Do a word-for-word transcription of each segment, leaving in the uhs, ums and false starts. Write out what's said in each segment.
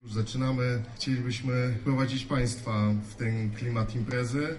Już zaczynamy. Chcielibyśmy prowadzić Państwa w ten klimat imprezy.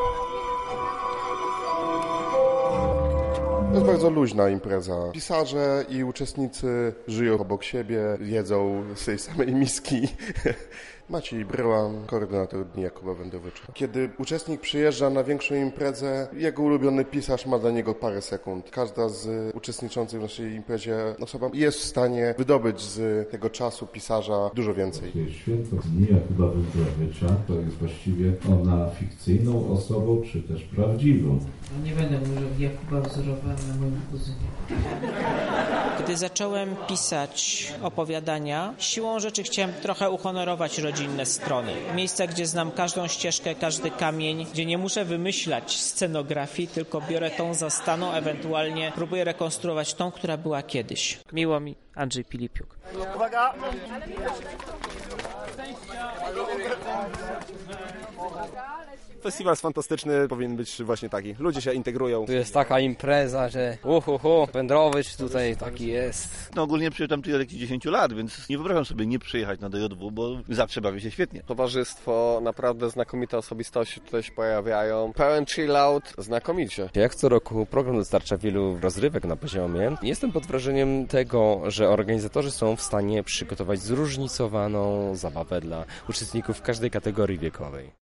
To jest bardzo luźna impreza. Pisarze i uczestnicy żyją obok siebie, jedzą z tej samej miski. Maciej Bryłan, koordynator Dni Jakuba Wędrowicza. Kiedy uczestnik przyjeżdża na większą imprezę, jego ulubiony pisarz ma dla niego parę sekund. Każda z uczestniczących w naszej imprezie osoba jest w stanie wydobyć z tego czasu pisarza dużo więcej. Święto Dni Jakuba Wędrowicza to jest właściwie ona fikcyjną osobą, czy też prawdziwą? No nie będę mówił, że Jakuba wzorowałem na moim kuzynie. Gdy zacząłem pisać opowiadania, siłą rzeczy chciałem trochę uhonorować rodzinne strony. Miejsca, gdzie znam każdą ścieżkę, każdy kamień, gdzie nie muszę wymyślać scenografii, tylko biorę tą zastaną, ewentualnie próbuję rekonstruować tą, która była kiedyś. Miło mi, Andrzej Pilipiuk. Uwaga! Festiwal jest fantastyczny, powinien być właśnie taki. Ludzie się integrują. Tu jest taka impreza, że uhuhu, Wędrowicz tutaj taki jest. No ogólnie przyjeżdżam tutaj od jakichś dziesięciu lat, więc nie wyobrażam sobie nie przyjechać na D J W, bo zawsze bawię się świetnie. Towarzystwo, naprawdę znakomite osobistości tutaj się pojawiają. Pełen chill out, znakomicie. Jak co roku program dostarcza wielu rozrywek na poziomie. Jestem pod wrażeniem tego, że organizatorzy są w stanie przygotować zróżnicowaną zabawę dla uczestników każdej kategorii wiekowej.